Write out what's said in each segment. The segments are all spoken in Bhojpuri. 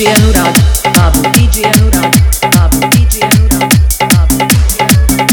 DJ Anurag, Babu DJ Anurag, Babu DJ Anurag, Babu DJ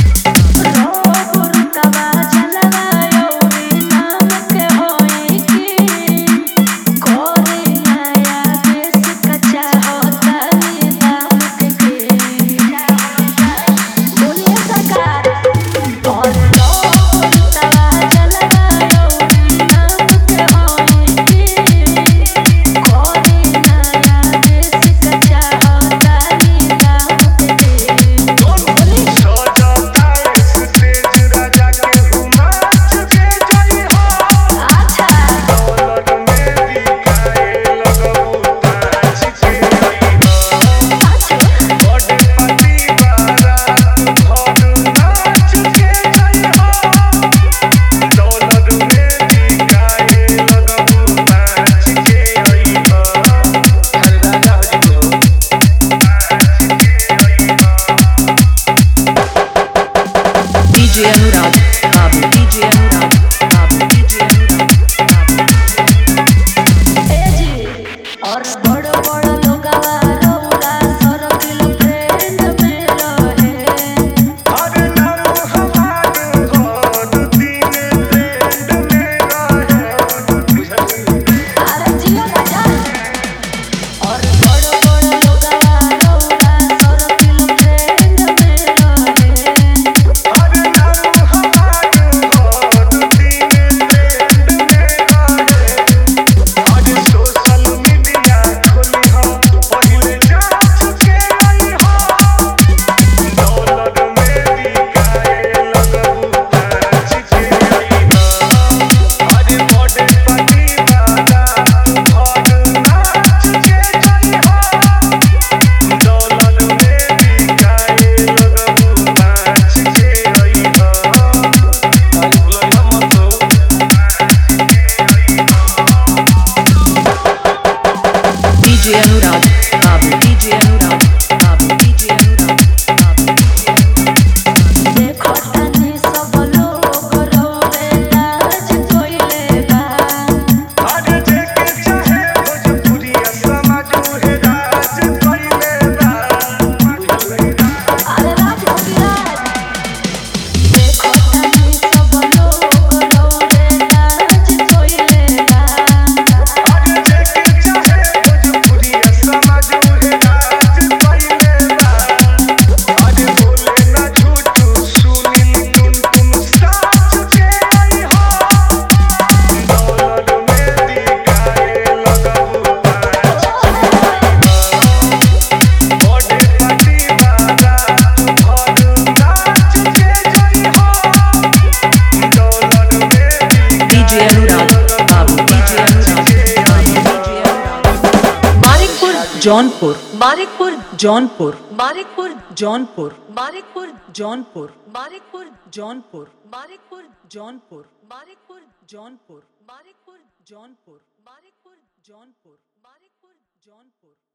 Anurag, Babu DJ Anurag, Babu DJ Anurag, Babu DJ Anurag। और बड़ बड़ लोगवा रौला सर्किल फ्रेंड में रहे। अरे नाम हमार होद दिन फ्रेंड में रहे। अरे जिया राजा। और बड़ बड़ लोगवा रौला सर्किल फ्रेंड में रहे। अरे नाम हमार होद दिन फ्रेंड में रहे। अरे सोशल मीडिया खोली हो पहिले जांच के आई हो। डॉलर में बिकाए लगबू नाच के आई हो। अरे बर्थडे पार्टी वाला घर नाच के जाई हो। डॉलर में बिकाए लगबू नाच के आई हो। आई भुलैया मत हो। DJ Anurag, Babu DJ Anurag, Babu DJ Anurag, Babu DJ Anurag। देखो तनी सब लोग रोवे लाज कोइले बा। अरे जेके चाहे भोजपुरिया समाज उहे राज कइले बा। अरे राज हो गया। देखो तनी सब लोग रोवे लाज कोइले बा। अरे जेके चाहे भोजपुरिया समाज उहे राज कइले बा। अरे बोले ना झूठ सुनी टुन साच के आई हो। डॉलर में बिकाए लगबू नाच के आई हो। बर्थडे पार्टी वाला घर नाच के जाई हो। डॉलर में DJ Anurag, Babu DJ Anurag, Babu DJ Anurag। Manikpur Jaunpur, Manikpur Jaunpur, Manikpur Jaunpur, Manikpur Jaunpur, Manikpur Jaunpur, Manikpur Jaunpur, Manikpur Jaunpur, Manikpur Jaunpur, Manikpur Jaunpur, Manikpur Jaunpur.